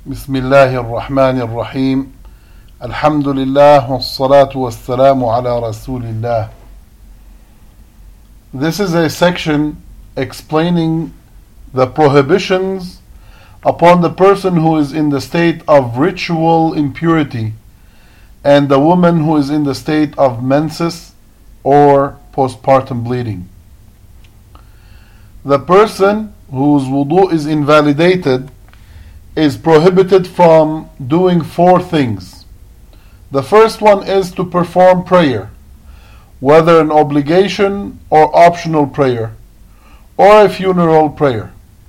بسم الله الرحمن الرحيم الحمد لله والصلاة والسلام على رسول الله. This is a section explaining the prohibitions upon the person who is in the state of ritual impurity and the woman who is in the state of menses or postpartum bleeding. The person whose wudu is invalidated is prohibited from doing four things. The first one is to perform prayer, whether an obligation or optional prayer, or a funeral prayer.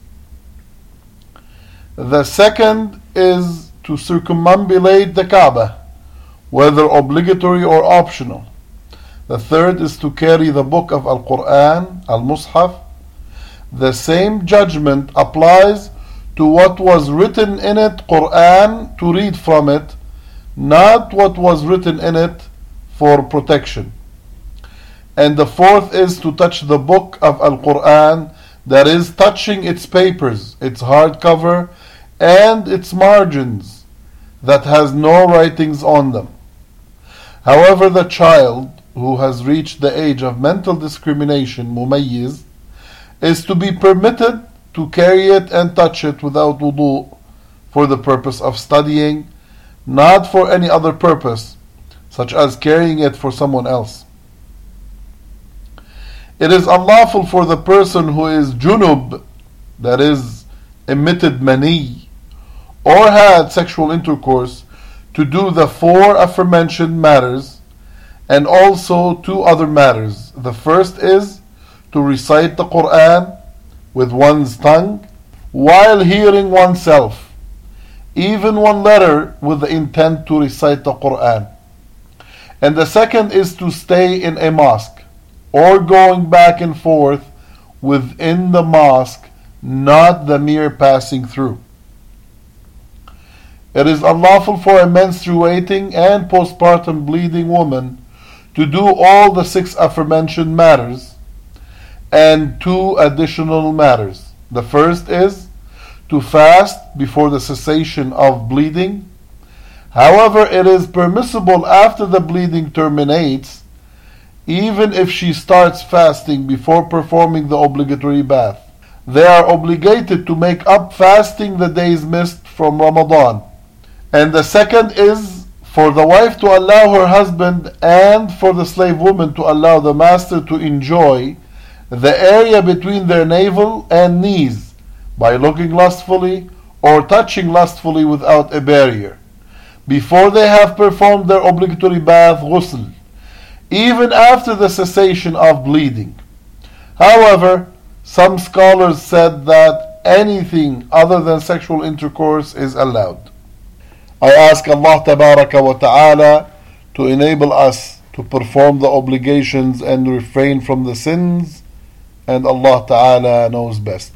The second is to circumambulate the Kaaba, whether obligatory or optional. The third is to carry the book of Al-Quran, Al-Mus'haf. The same judgment applies to what was written in it, Quran, to read from it, not what was written in it for protection. And the fourth is to touch the book of Al-Quran, that is, touching its papers, its hardcover, and its margins that has no writings on them. However, the child who has reached the age of mental discrimination, mumayyiz, is to be permitted to carry it and touch it without wudu for the purpose of studying, not for any other purpose, such as carrying it for someone else. It is unlawful for the person who is junub, that is, emitted mani, or had sexual intercourse, to do the four aforementioned matters, and also two other matters. The first is to recite the Quran with one's tongue while hearing oneself, even one letter with the intent to recite the Quran. And the second is to stay in a mosque or going back and forth within the mosque, not the mere passing through. It is unlawful for a menstruating and postpartum bleeding woman to do all the six aforementioned matters and two additional matters. The first is to fast before the cessation of bleeding. However, it is permissible after the bleeding terminates, even if she starts fasting before performing the obligatory bath. They are obligated to make up fasting the days missed from Ramadan. And the second is for the wife to allow her husband and for the slave woman to allow the master to enjoy the area between their navel and knees by looking lustfully or touching lustfully without a barrier, before they have performed their obligatory bath, ghusl, even after the cessation of bleeding. However, some scholars said that anything other than sexual intercourse is allowed. I ask Allah Tabaraka wa Ta'ala to enable us to perform the obligations and refrain from the sins, and Allah Ta'ala knows best.